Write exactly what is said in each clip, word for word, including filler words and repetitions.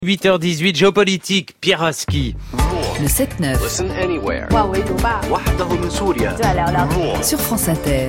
huit heures dix-huit, géopolitique, Pierre Aski. Le sept neuf. Sur France Inter.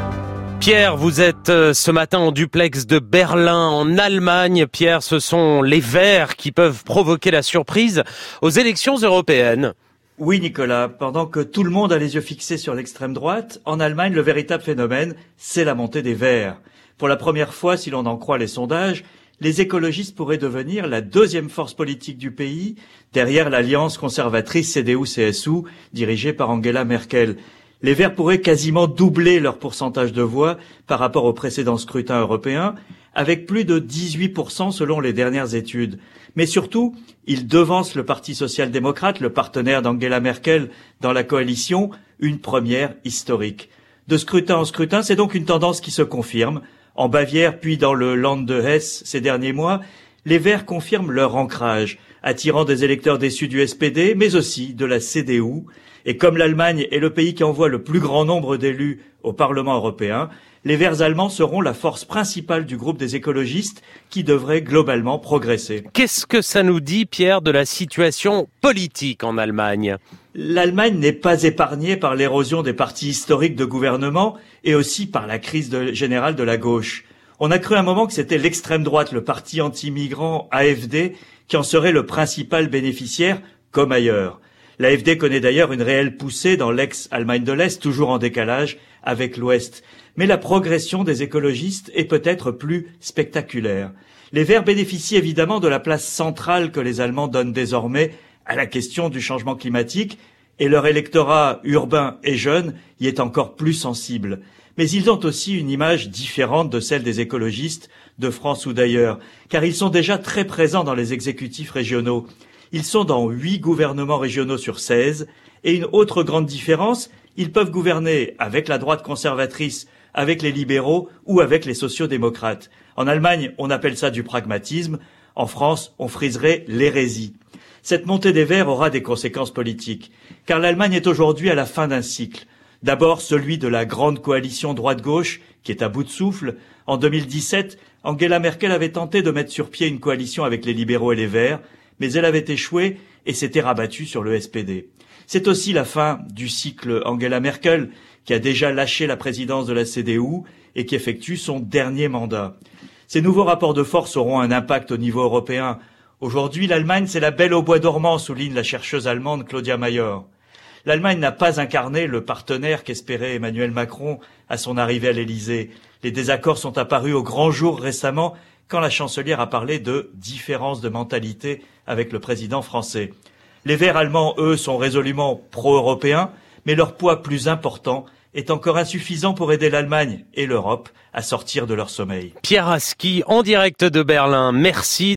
Pierre, vous êtes ce matin en duplex de Berlin, en Allemagne. Pierre, ce sont les Verts qui peuvent provoquer la surprise aux élections européennes. Oui, Nicolas, pendant que tout le monde a les yeux fixés sur l'extrême droite, en Allemagne, le véritable phénomène, c'est la montée des Verts. Pour la première fois, si l'on en croit les sondages, les écologistes pourraient devenir la deuxième force politique du pays, derrière l'alliance conservatrice C D U C S U, dirigée par Angela Merkel. Les Verts pourraient quasiment doubler leur pourcentage de voix par rapport au précédent scrutin européen, avec plus de dix-huit pour cent selon les dernières études. Mais surtout, ils devancent le Parti social-démocrate, le partenaire d'Angela Merkel dans la coalition, une première historique. De scrutin en scrutin, c'est donc une tendance qui se confirme. En Bavière, puis dans le Land de Hesse ces derniers mois, les Verts confirment leur ancrage, attirant des électeurs déçus du S P D, mais aussi de la C D U. Et comme l'Allemagne est le pays qui envoie le plus grand nombre d'élus au Parlement européen, les Verts allemands seront la force principale du groupe des écologistes qui devrait globalement progresser. Qu'est-ce que ça nous dit, Pierre, de la situation politique en Allemagne ? L'Allemagne n'est pas épargnée par l'érosion des partis historiques de gouvernement et aussi par la crise de, générale de la gauche. On a cru un moment que c'était l'extrême droite, le parti anti-migrant A F D, qui en serait le principal bénéficiaire, comme ailleurs. L'A F D connaît d'ailleurs une réelle poussée dans l'ex-Allemagne de l'Est, toujours en décalage avec l'Ouest. Mais la progression des écologistes est peut-être plus spectaculaire. Les Verts bénéficient évidemment de la place centrale que les Allemands donnent désormais à la question du changement climatique, et leur électorat urbain et jeune y est encore plus sensible. Mais ils ont aussi une image différente de celle des écologistes de France ou d'ailleurs, car ils sont déjà très présents dans les exécutifs régionaux. Ils sont dans huit gouvernements régionaux sur seize, et une autre grande différence, ils peuvent gouverner avec la droite conservatrice, avec les libéraux ou avec les sociaux-démocrates. En Allemagne, on appelle ça du pragmatisme. En France, on friserait l'hérésie. Cette montée des Verts aura des conséquences politiques, car l'Allemagne est aujourd'hui à la fin d'un cycle. D'abord celui de la grande coalition droite-gauche, qui est à bout de souffle. En deux mille dix-sept, Angela Merkel avait tenté de mettre sur pied une coalition avec les libéraux et les Verts, mais elle avait échoué et s'était rabattue sur le S P D. C'est aussi la fin du cycle Angela Merkel, qui a déjà lâché la présidence de la C D U et qui effectue son dernier mandat. Ces nouveaux rapports de force auront un impact au niveau européen. Aujourd'hui, l'Allemagne, c'est la belle au bois dormant, souligne la chercheuse allemande Claudia Mayer. L'Allemagne n'a pas incarné le partenaire qu'espérait Emmanuel Macron à son arrivée à l'Élysée. Les désaccords sont apparus au grand jour récemment, quand la chancelière a parlé de différence de mentalité avec le président français. Les Verts allemands, eux, sont résolument pro-européens, mais leur poids plus important est encore insuffisant pour aider l'Allemagne et l'Europe à sortir de leur sommeil. Pierre Aski, en direct de Berlin, merci.